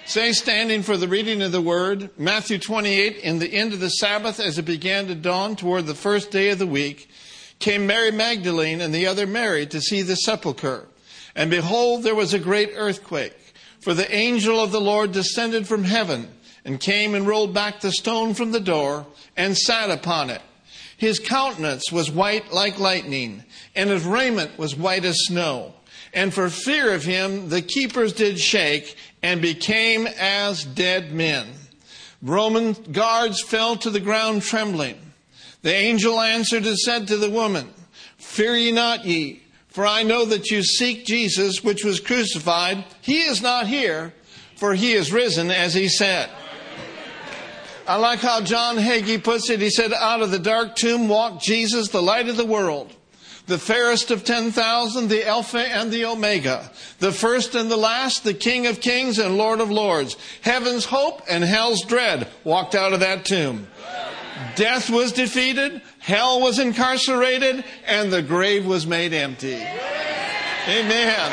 Say, standing for the reading of the word, Matthew 28, in the end of the Sabbath, as it began to dawn toward the first day of the week, came Mary Magdalene and the other Mary to see the sepulchre. And behold, there was a great earthquake, for the angel of the Lord descended from heaven and came and rolled back the stone from the door and sat upon it. His countenance was white like lightning, and his raiment was white as snow. And for fear of him, the keepers did shake and became as dead men. Roman guards fell to the ground trembling. The angel answered and said to the woman, "Fear ye not ye, for I know that you seek Jesus, which was crucified. He is not here, for he is risen, as he said." I like how John Hagee puts it. He said, "Out of the dark tomb walked Jesus, the light of the world. The fairest of 10,000, the Alpha and the Omega, the first and the last, the King of kings and Lord of lords. Heaven's hope and hell's dread walked out of that tomb. Death was defeated, hell was incarcerated, and the grave was made empty." Amen.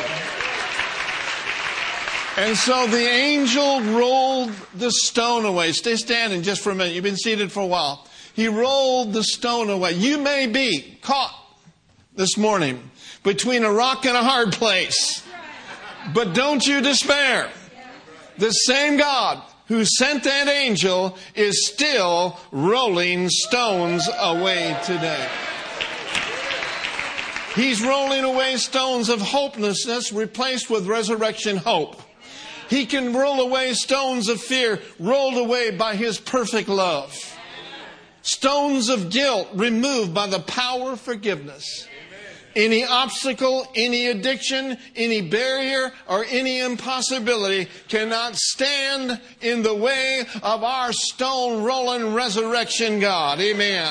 And so the angel rolled the stone away. Stay standing just for a minute. You've been seated for a while. He rolled the stone away. You may be caught this morning between a rock and a hard place. But don't you despair. The same God who sent that angel is still rolling stones away today. He's rolling away stones of hopelessness replaced with resurrection hope. He can roll away stones of fear rolled away by His perfect love. Stones of guilt removed by the power of forgiveness. Any obstacle, any addiction, any barrier, or any impossibility cannot stand in the way of our stone-rolling resurrection God. Amen.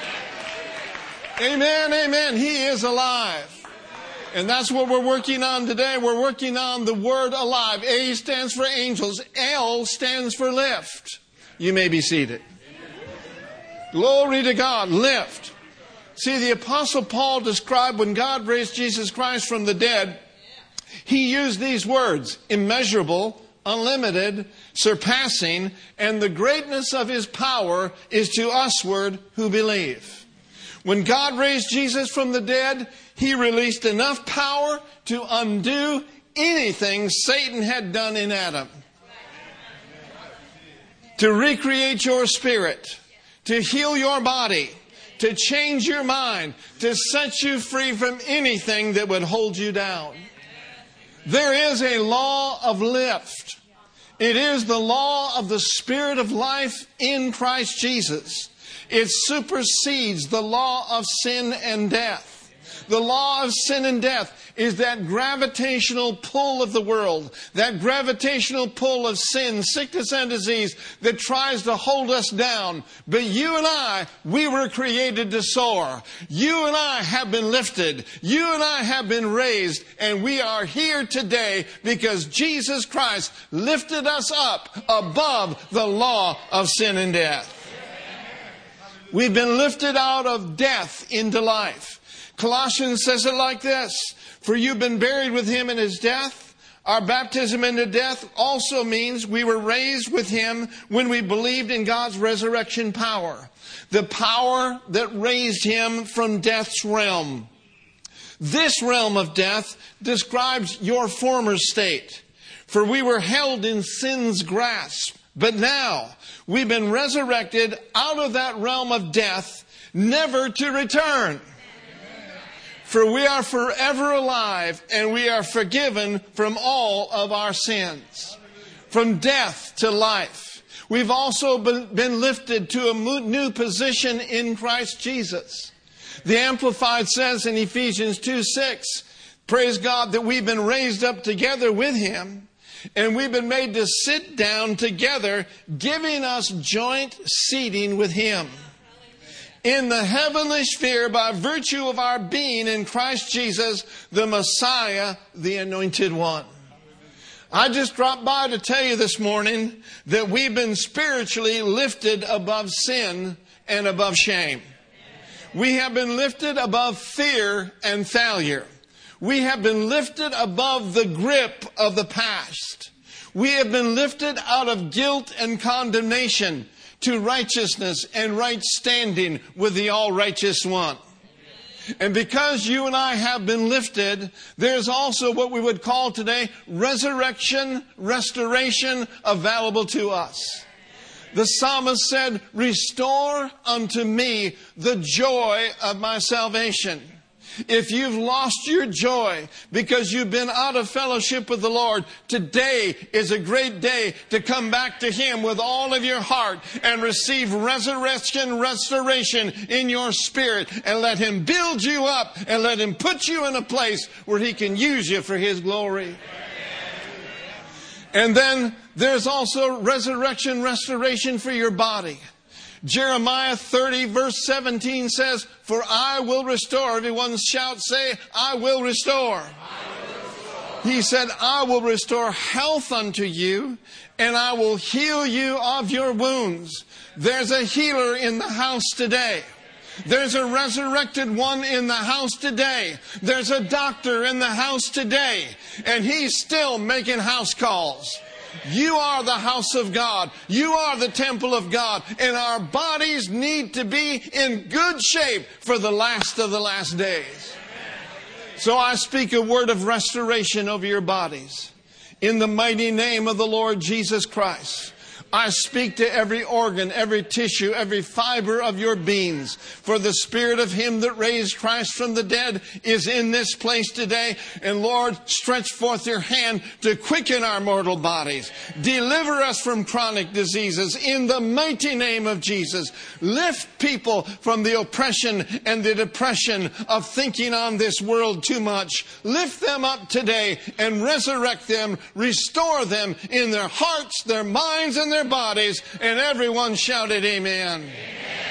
Amen, amen. He is alive. And that's what we're working on today. We're working on the word alive. A stands for angels. L stands for lift. You may be seated. Glory to God. Lift. See, the Apostle Paul described when God raised Jesus Christ from the dead, he used these words: immeasurable, unlimited, surpassing, and the greatness of His power is to usward who believe. When God raised Jesus from the dead, He released enough power to undo anything Satan had done in Adam. To recreate your spirit, to heal your body, to change your mind, to set you free from anything that would hold you down. There is a law of lift. It is the law of the Spirit of life in Christ Jesus. It supersedes the law of sin and death. The law of sin and death is that gravitational pull of the world, that gravitational pull of sin, sickness, and disease that tries to hold us down. But you and I, we were created to soar. You and I have been lifted. You and I have been raised. And we are here today because Jesus Christ lifted us up above the law of sin and death. We've been lifted out of death into life. Colossians says it like this: "For you've been buried with Him in His death." Our baptism into death also means we were raised with Him when we believed in God's resurrection power. The power that raised Him from death's realm. This realm of death describes your former state. For we were held in sin's grasp. But now we've been resurrected out of that realm of death, never to return. For we are forever alive and we are forgiven from all of our sins. From death to life. We've also been lifted to a new position in Christ Jesus. The Amplified says in Ephesians 2:6, praise God that we've been raised up together with Him and we've been made to sit down together, giving us joint seating with Him in the heavenly sphere by virtue of our being in Christ Jesus, the Messiah, the Anointed One. I just dropped by to tell you this morning that we've been spiritually lifted above sin and above shame. We have been lifted above fear and failure. We have been lifted above the grip of the past. We have been lifted out of guilt and condemnation to righteousness and right standing with the all-righteous one. And because you and I have been lifted, there's also what we would call today resurrection, restoration available to us. The psalmist said, "Restore unto me the joy of my salvation." If you've lost your joy because you've been out of fellowship with the Lord, today is a great day to come back to Him with all of your heart and receive resurrection, restoration in your spirit, and let Him build you up and let Him put you in a place where He can use you for His glory. And then there's also resurrection, restoration for your body. Jeremiah 30 verse 17 says, "For I will restore." Everyone shout, say, "I will restore." He said, "I will restore health unto you, and I will heal you of your wounds." There's a healer in the house today. There's a resurrected one in the house today. There's a doctor in the house today, and he's still making house calls. You are the house of God. You are the temple of God. And our bodies need to be in good shape for the last of the last days. So I speak a word of restoration over your bodies. In the mighty name of the Lord Jesus Christ, I speak to every organ, every tissue, every fiber of your beings. For the Spirit of Him that raised Christ from the dead is in this place today. And Lord, stretch forth your hand to quicken our mortal bodies. Deliver us from chronic diseases in the mighty name of Jesus. Lift people from the oppression and the depression of thinking on this world too much. Lift them up today and resurrect them, restore them in their hearts, their minds, and their bodies. And everyone shouted amen. Amen.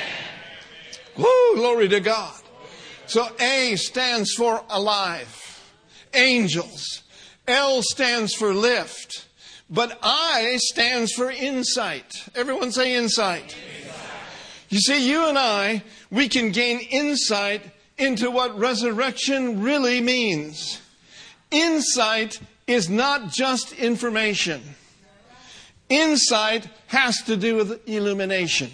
Woo, glory to God. So A stands for alive, angels. L stands for lift. But I stands for insight. Everyone say insight. You see, you and I, we can gain insight into what resurrection really means. Insight is not just information. Insight has to do with illumination.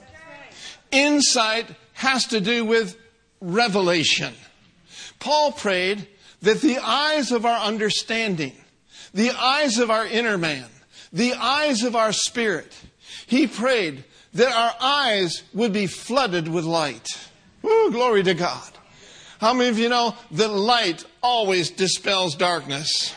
Insight has to do with revelation. Paul prayed that the eyes of our understanding, the eyes of our inner man, the eyes of our spirit, he prayed that our eyes would be flooded with light. Woo, glory to God. How many of you know that light always dispels darkness?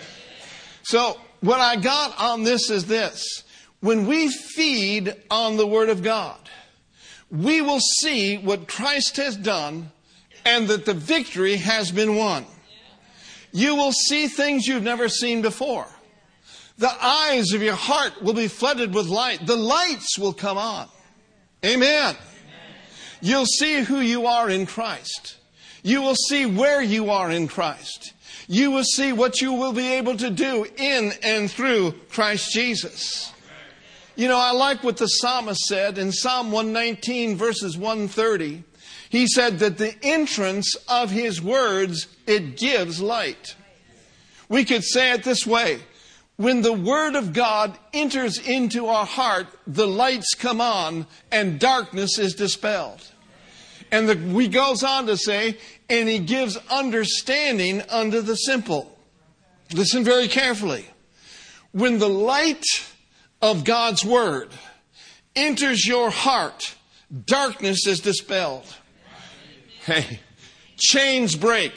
So, what I got on this is this. When we feed on the Word of God, we will see what Christ has done and that the victory has been won. You will see things you've never seen before. The eyes of your heart will be flooded with light. The lights will come on. Amen. You'll see who you are in Christ. You will see where you are in Christ. You will see what you will be able to do in and through Christ Jesus. You know, I like what the psalmist said in Psalm 119 verses 130. He said that the entrance of His words, it gives light. We could say it this way. When the Word of God enters into our heart, the lights come on and darkness is dispelled. And he goes on to say, and He gives understanding unto the simple. Listen very carefully. When the light of God's Word enters your heart, darkness is dispelled. Hey, chains break.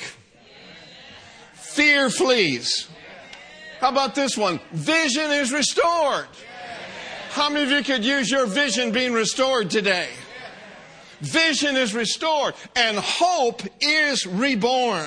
Fear flees. How about this one? Vision is restored. How many of you could use your vision being restored today? Vision is restored and hope is reborn.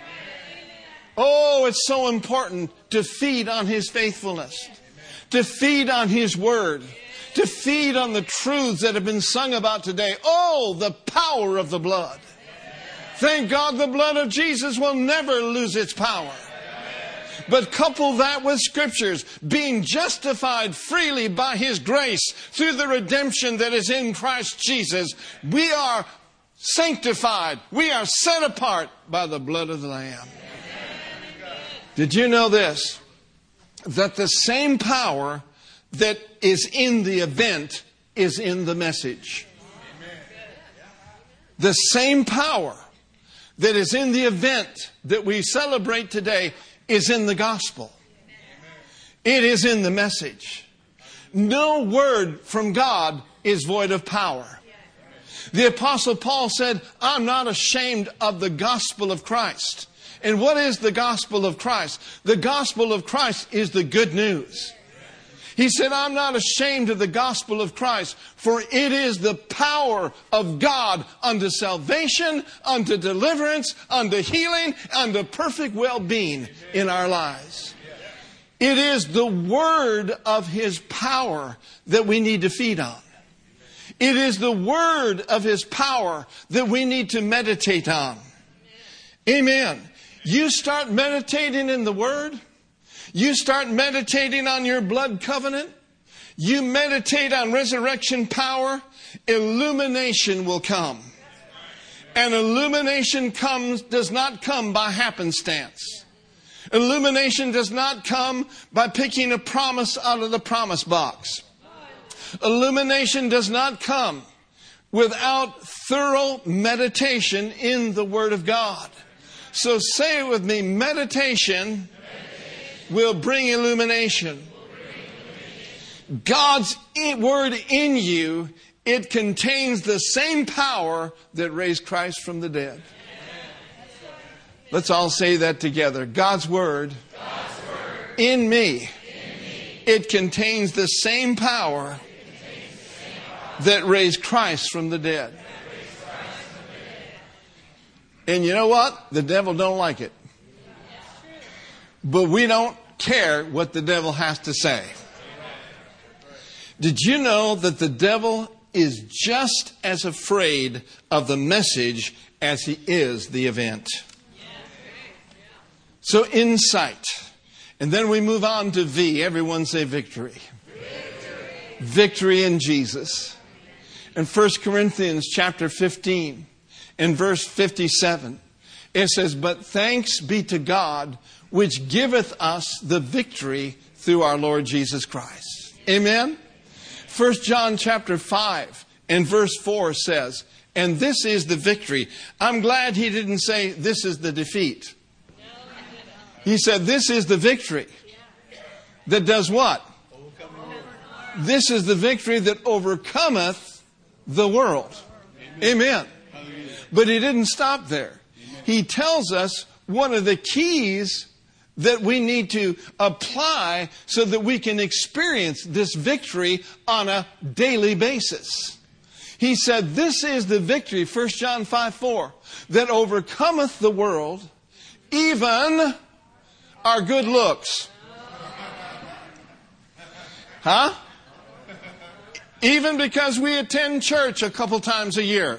Oh, it's so important to feed on His faithfulness, to feed on His Word, to feed on the truths that have been sung about today. Oh, the power of the blood. Thank God the blood of Jesus will never lose its power. But couple that with scriptures, being justified freely by His grace through the redemption that is in Christ Jesus. We are sanctified. We are set apart by the blood of the Lamb. Did you know this? that the same power that is in the event is in the message. The same power that is in the event that we celebrate today is in the gospel. It is in the message. No word from God is void of power. The Apostle Paul said, I'm not ashamed of the gospel of Christ. And what is the gospel of Christ? The gospel of Christ is the good news. He said, I'm not ashamed of the gospel of Christ, for it is the power of God unto salvation, unto deliverance, unto healing, unto perfect well-being in our lives. It is the word of His power that we need to feed on. It is the word of His power that we need to meditate on. Amen. You start meditating in the word. You start meditating on your blood covenant. You meditate on resurrection power. Illumination will come. And illumination does not come by happenstance. Illumination does not come by picking a promise out of the promise box. Illumination does not come without thorough meditation in the Word of God. So say it with me, meditation will bring illumination. God's Word in you, it contains the same power that raised Christ from the dead. Let's all say that together. God's Word, in me, it contains the same power that raised Christ from the dead. And you know what? The devil don't like it. But we don't care what the devil has to say. Did you know that the devil is just as afraid of the message as he is the event? So insight. And then we move on to V. Everyone say victory. Victory in Jesus. In 1 Corinthians chapter 15 and verse 57, it says, but thanks be to God, which giveth us the victory through our Lord Jesus Christ. Amen? 1 John chapter 5 and verse 4 says, and this is the victory. I'm glad he didn't say this is the defeat. He said this is the victory that does what? This is the victory that overcometh the world. Amen. But he didn't stop there. He tells us one of the keys that we need to apply so that we can experience this victory on a daily basis. He said, this is the victory, 1 John 5:4, that overcometh the world, even our good looks. Huh? Even because we attend church a couple times a year.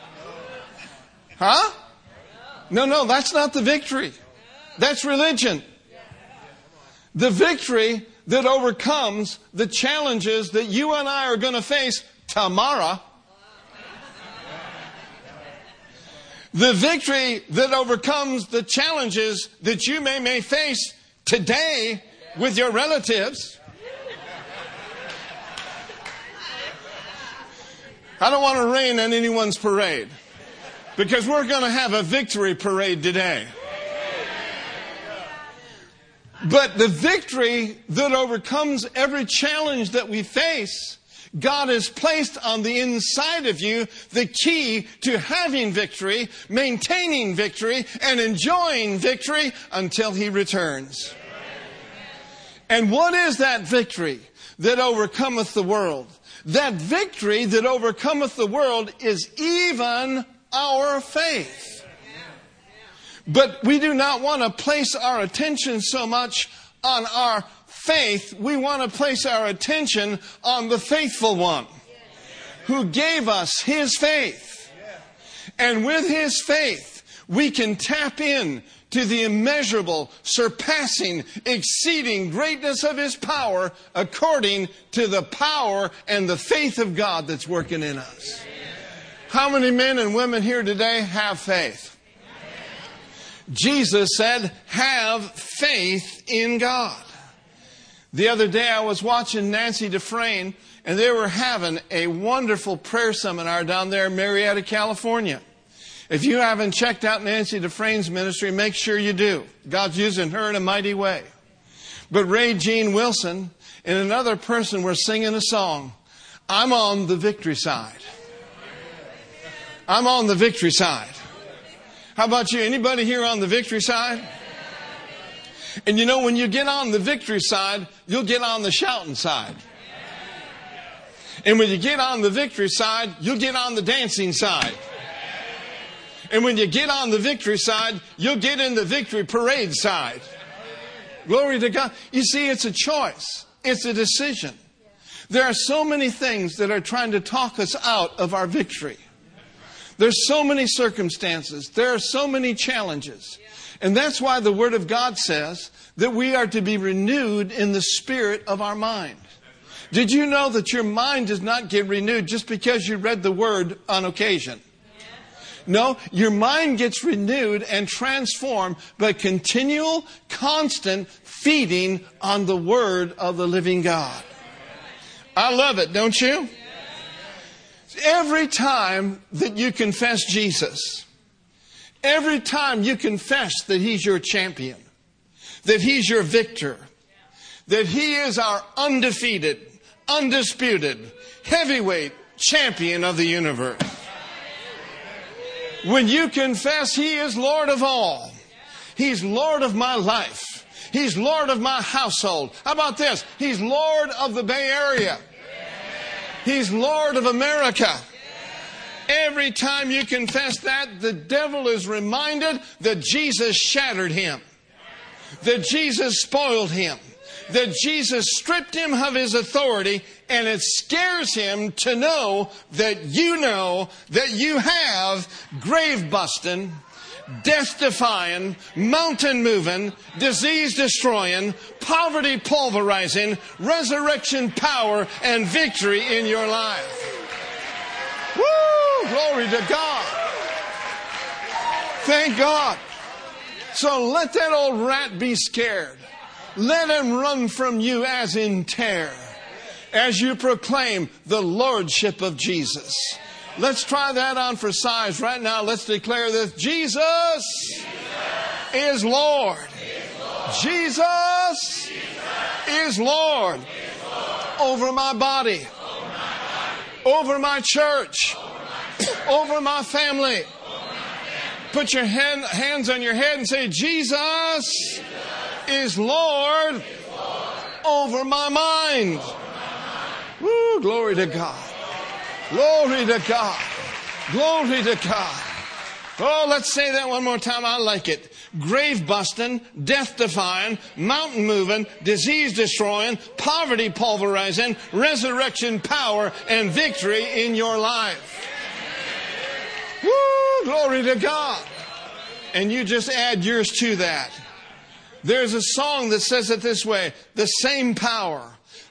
Huh? No, that's not the victory. That's religion. The victory that overcomes the challenges that you and I are going to face tomorrow. The victory that overcomes the challenges that you may face today with your relatives. I don't want to rain on anyone's parade, because we're going to have a victory parade today. But the victory that overcomes every challenge that we face, God has placed on the inside of you the key to having victory, maintaining victory, and enjoying victory until He returns. And what is that victory that overcometh the world? That victory that overcometh the world is even our faith. But we do not want to place our attention so much on our faith. We want to place our attention on the faithful one who gave us His faith. And with His faith, we can tap in to the immeasurable, surpassing, exceeding greatness of His power according to the power and the faith of God that's working in us. How many men and women here today have faith? Jesus said, have faith in God. The other day I was watching Nancy Dufresne, and they were having a wonderful prayer seminar down there in Marietta, California. If you haven't checked out Nancy Dufresne's ministry, make sure you do. God's using her in a mighty way. But Ray Jean Wilson and another person were singing a song. I'm on the victory side. I'm on the victory side. How about you? Anybody here on the victory side? And you know, when you get on the victory side, you'll get on the shouting side. And when you get on the victory side, you'll get on the dancing side. And when you get on the victory side, you'll get in the victory parade side. Glory to God. You see, it's a choice. It's a decision. There are so many things that are trying to talk us out of our victory. There's so many circumstances. There are so many challenges. And that's why the Word of God says that we are to be renewed in the spirit of our mind. Did you know that your mind does not get renewed just because you read the Word on occasion? No, your mind gets renewed and transformed by continual, constant feeding on the Word of the living God. I love it, don't you? Every time that you confess Jesus, every time you confess that He's your champion, that He's your victor, that He is our undefeated, undisputed, heavyweight champion of the universe. When you confess He is Lord of all, He's Lord of my life, He's Lord of my household. How about this? He's Lord of the Bay Area. He's Lord of America. Every time you confess that, the devil is reminded that Jesus shattered him, that Jesus spoiled him, that Jesus stripped him of his authority, and it scares him to know that you have grave-busting, death-defying, mountain-moving, disease-destroying, poverty-pulverizing, resurrection power and victory in your life. Woo! Glory to God. Thank God. So let that old rat be scared. Let him run from you as in terror, as you proclaim the Lordship of Jesus. Let's try that on for size right now. Let's declare this. Jesus is Lord. Jesus is Lord over my body, over my church, over my family. Put your hands on your head and say, Jesus is Lord over my mind. Woo, glory to God. Glory to God. Glory to God. Oh, let's say that one more time. I like it. Grave busting, death defying, mountain moving, disease destroying, poverty pulverizing, resurrection power and victory in your life. Woo, glory to God. And you just add yours to that. There's a song that says it this way. The same power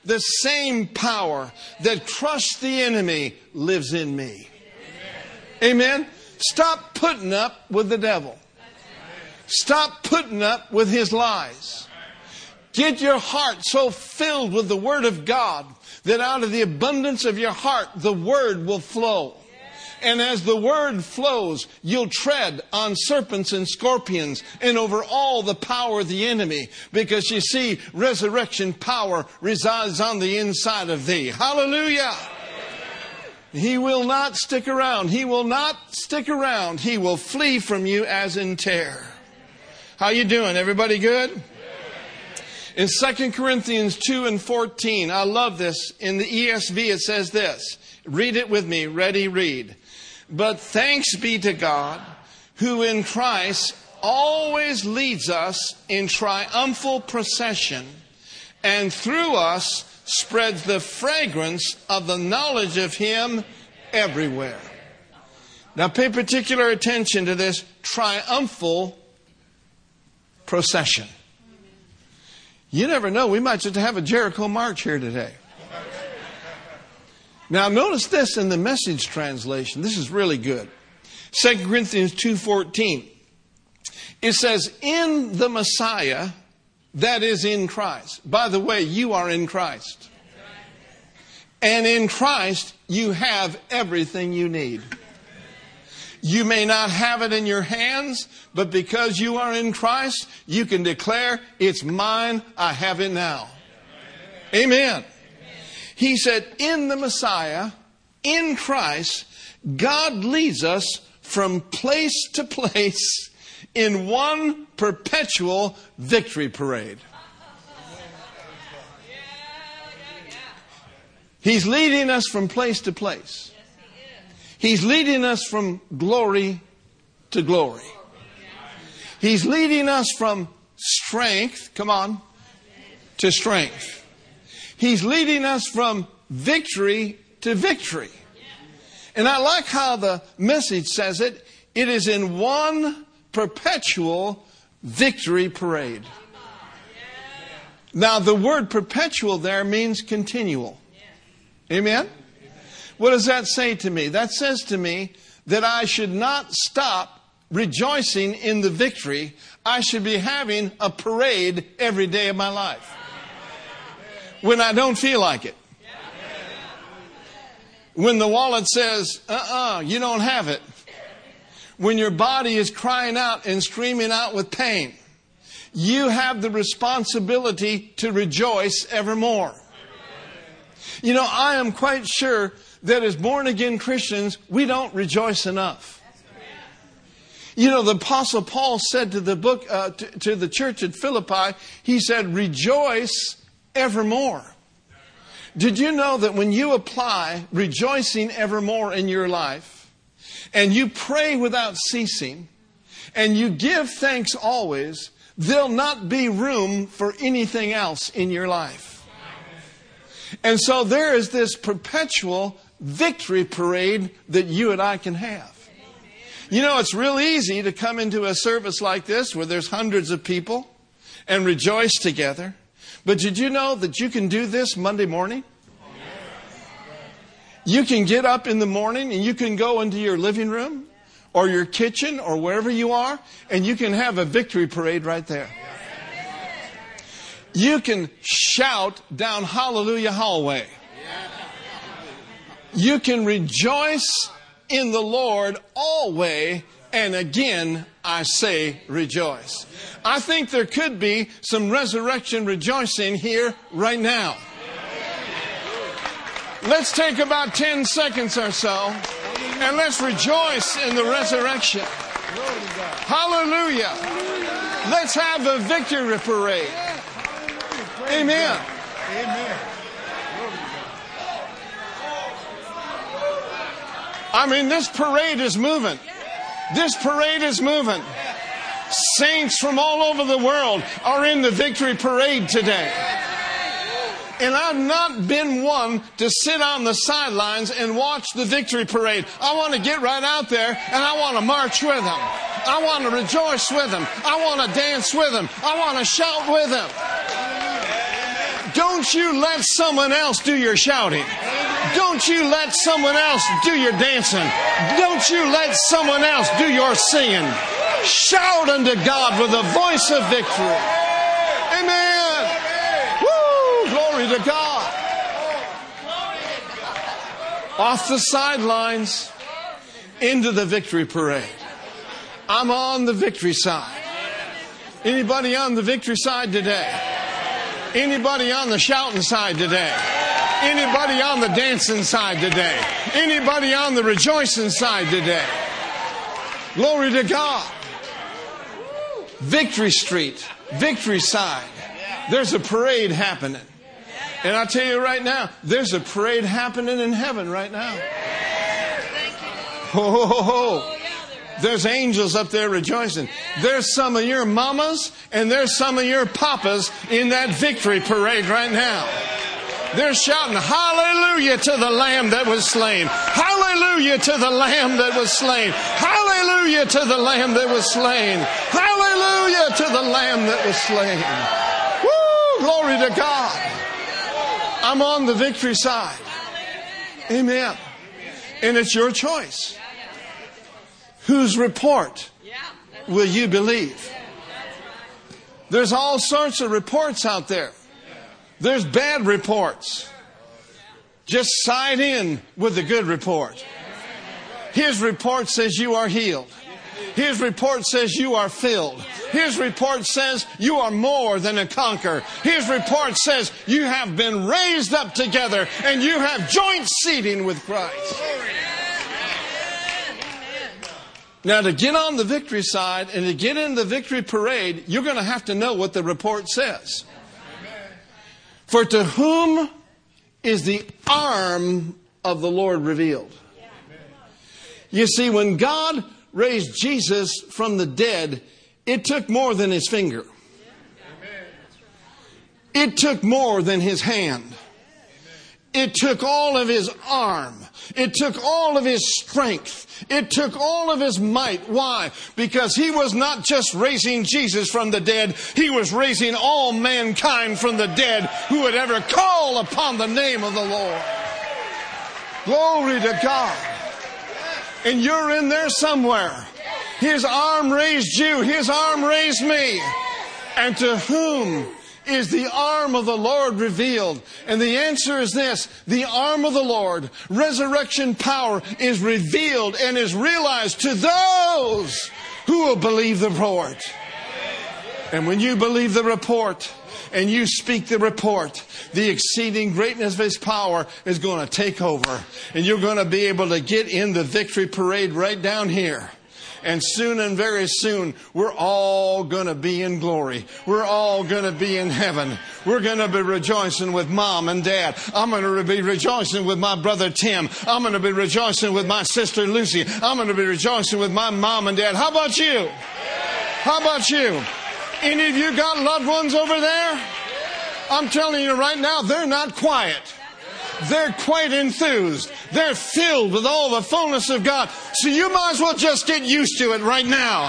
that crushed the enemy lives in me. Amen. Stop putting up with the devil. Stop putting up with his lies. Get your heart so filled with the Word of God that out of the abundance of your heart, the Word will flow. And as the Word flows, you'll tread on serpents and scorpions and over all the power of the enemy. Because you see, resurrection power resides on the inside of thee. Hallelujah! He will not stick around. He will not stick around. He will flee from you as in terror. How you doing? Everybody good? In 2 Corinthians 2:14, I love this. In the ESV it says this. Read it with me. Ready, read. But thanks be to God, who in Christ always leads us in triumphal procession, and through us spreads the fragrance of the knowledge of Him everywhere. Now pay particular attention to this triumphal procession. You never know, we might just have a Jericho march here today. Now notice this in the Message translation. This is really good. 2 Corinthians 2:14. It says, in the Messiah, that is in Christ. By the way, you are in Christ. And in Christ, you have everything you need. You may not have it in your hands, but because you are in Christ, you can declare, it's mine, I have it now. Amen. He said, in the Messiah, in Christ, God leads us from place to place in one perpetual victory parade. He's leading us from place to place. He's leading us from glory to glory. He's leading us from strength, come on, to strength. He's leading us from victory to victory. And I like how the Message says it. It is in one perpetual victory parade. Now, the word perpetual there means continual. Amen? What does that say to me? That says to me that I should not stop rejoicing in the victory. I should be having a parade every day of my life. When I don't feel like it. When the wallet says, you don't have it. When your body is crying out and screaming out with pain. You have the responsibility to rejoice evermore. You know, I am quite sure that as born-again Christians, we don't rejoice enough. You know, the Apostle Paul said to the church at Philippi, he said, rejoice evermore. Did you know that when you apply rejoicing evermore in your life, and you pray without ceasing, and you give thanks always, there'll not be room for anything else in your life. And so there is this perpetual victory parade that you and I can have. You know, it's real easy to come into a service like this where there's hundreds of people and rejoice together. But did you know that you can do this Monday morning? You can get up in the morning and you can go into your living room or your kitchen or wherever you are, and you can have a victory parade right there. You can shout down Hallelujah Hallway. You can rejoice in the Lord always, and again I say rejoice. I think there could be some resurrection rejoicing here right now. Let's take about 10 seconds or so and let's rejoice in the resurrection. Hallelujah. Let's have a victory parade. Amen. Amen. I mean, this parade is moving. This parade is moving. Saints from all over the world are in the victory parade today. And I've not been one to sit on the sidelines and watch the victory parade. I want to get right out there and I want to march with them. I want to rejoice with them. I want to dance with them. I want to shout with them. Don't you let someone else do your shouting. Don't you let someone else do your dancing. Don't you let someone else do your singing. Shout unto God with a voice of victory. Amen. Woo! Glory to God. Off the sidelines into the victory parade. I'm on the victory side. Anybody on the victory side today? Anybody on the shouting side today? Anybody on the dancing side today? Anybody on the rejoicing side today? Glory to God. Victory Street, Victory Side. There's a parade happening. And I tell you right now, there's a parade happening in heaven right now. Ho, ho, ho, ho. There's angels up there rejoicing. There's some of your mamas and there's some of your papas in that victory parade right now. They're shouting, hallelujah to the Lamb that was slain. Hallelujah to the Lamb that was slain. Hallelujah to the Lamb that was slain. Hallelujah to the Lamb that was slain. Woo! Glory to God. I'm on the victory side. Amen. And it's your choice. Whose report will you believe? There's all sorts of reports out there. There's bad reports. Just side in with the good report. His report says you are healed. His report says you are filled. His report says you are more than a conqueror. His report says you have been raised up together and you have joint seating with Christ. Now, to get on the victory side and to get in the victory parade, you're going to have to know what the report says. For to whom is the arm of the Lord revealed? You see, when God raised Jesus from the dead, it took more than His finger. It took more than His hand. It took all of His arm. It took all of His strength. It took all of His might. Why? Because He was not just raising Jesus from the dead. He was raising all mankind from the dead who would ever call upon the name of the Lord. Glory to God. And you're in there somewhere. His arm raised you. His arm raised me. And to whom is the arm of the Lord revealed? And the answer is this. The arm of the Lord, resurrection power, is revealed and is realized to those who will believe the report. And when you believe the report and you speak the report, the exceeding greatness of His power is going to take over. And you're going to be able to get in the victory parade right down here. And soon and very soon, we're all going to be in glory. We're all going to be in heaven. We're going to be rejoicing with Mom and Dad. I'm going to be rejoicing with my brother Tim. I'm going to be rejoicing with my sister Lucy. I'm going to be rejoicing with my mom and dad. How about you? How about you? Any of you got loved ones over there? I'm telling you right now, they're not quiet. They're quite enthused. They're filled with all the fullness of God. So you might as well just get used to it right now.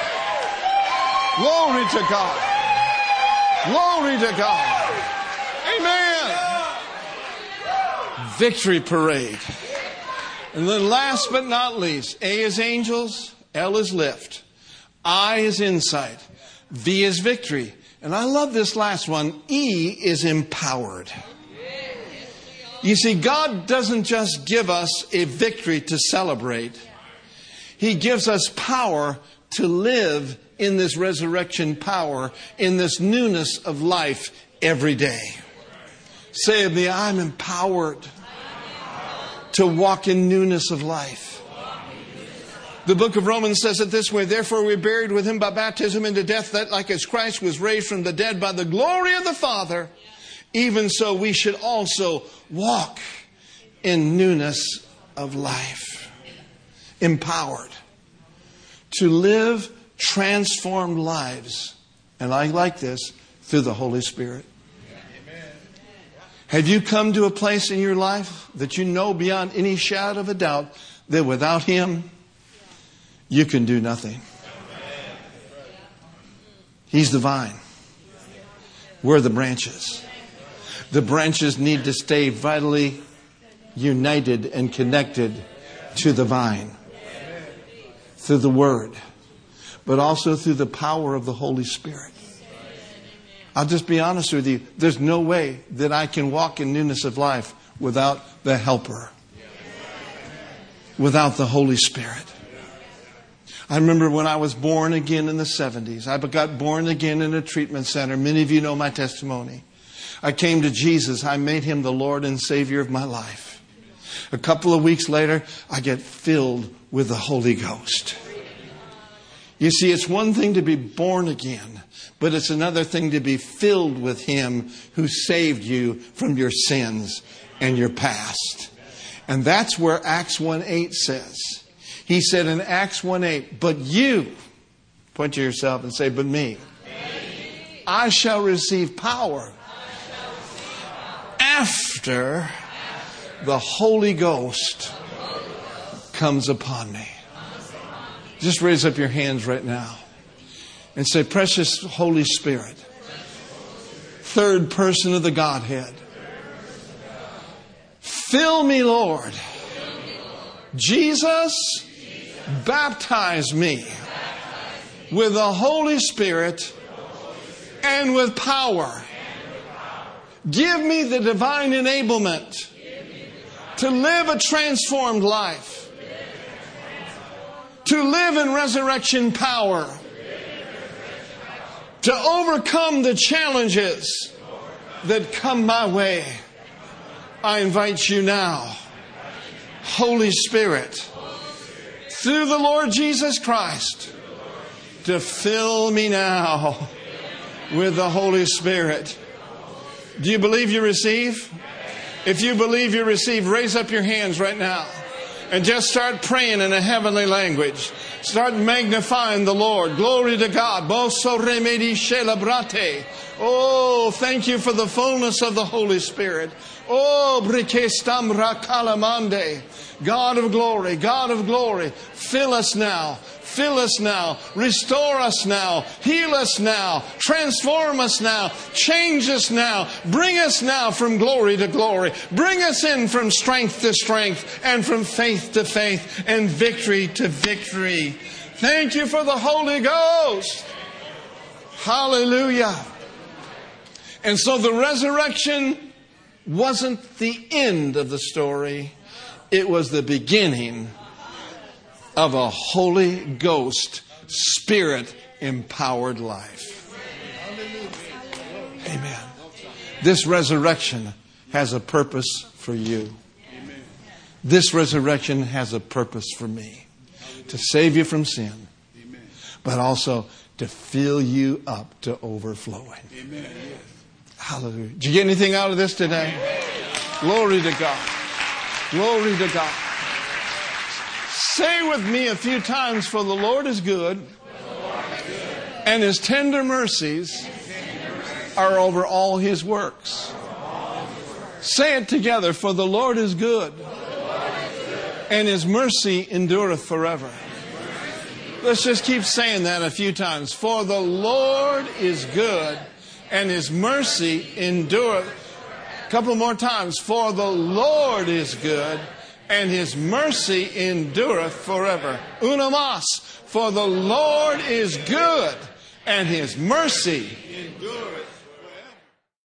Glory to God. Glory to God. Amen. Victory parade. And then last but not least, A is angels, L is lift, I is insight, V is victory. And I love this last one. E is empowered. You see, God doesn't just give us a victory to celebrate. He gives us power to live in this resurrection power, in this newness of life every day. Say with me, I'm empowered to walk in newness of life. The book of Romans says it this way, therefore we are buried with Him by baptism into death, that like as Christ was raised from the dead by the glory of the Father, even so we should also walk in newness of life. Empowered to live transformed lives. And I like this, through the Holy Spirit. Amen. Have you come to a place in your life that you know beyond any shadow of a doubt that without Him, you can do nothing? He's the vine. We're the branches. The branches need to stay vitally united and connected to the vine. Through the Word. But also through the power of the Holy Spirit. I'll just be honest with you. There's no way that I can walk in newness of life without the Helper. Without the Holy Spirit. I remember when I was born again in the 70s. I got born again in a treatment center. Many of you know my testimony. I came to Jesus. I made Him the Lord and Savior of my life. A couple of weeks later, I get filled with the Holy Ghost. You see, it's one thing to be born again, but it's another thing to be filled with Him who saved you from your sins and your past. And that's where Acts 1:8 says. He said in Acts 1:8, but you, point to yourself and say, but me, I shall receive power after the Holy Ghost comes upon me. Just raise up your hands right now and say, precious Holy Spirit, third person of the Godhead, fill me, Lord. Jesus, baptize me with the Holy Spirit and with power. Give me the divine enablement to live a transformed life, to live in resurrection power, to overcome the challenges that come my way. I invite you now, Holy Spirit, through the Lord Jesus Christ, to fill me now with the Holy Spirit. Do you believe you receive? If you believe you receive, raise up your hands right now and just start praying in a heavenly language. Start magnifying the Lord. Glory to God. Oh, thank you for the fullness of the Holy Spirit. Oh, brikestam rakalamande. God of glory, God of glory, fill us now. Fill us now. Restore us now. Heal us now. Transform us now. Change us now. Bring us now from glory to glory. Bring us in from strength to strength and from faith to faith and victory to victory. Thank you for the Holy Ghost. Hallelujah. And so the resurrection wasn't the end of the story. It was the beginning of a Holy Ghost, Spirit-empowered life. Amen. This resurrection has a purpose for you. This resurrection has a purpose for me. To save you from sin, but also to fill you up to overflowing. Hallelujah. Did you get anything out of this today? Glory to God. Glory to God. Say with me a few times, for the Lord is good, and His tender mercies are over all His works. Say it together, for the Lord is good, and His mercy endureth forever. Let's just keep saying that a few times. For the Lord is good, and His mercy endureth. A couple more times. For the Lord is good, and His mercy endureth forever. Una más. For the Lord is good, and His mercy endureth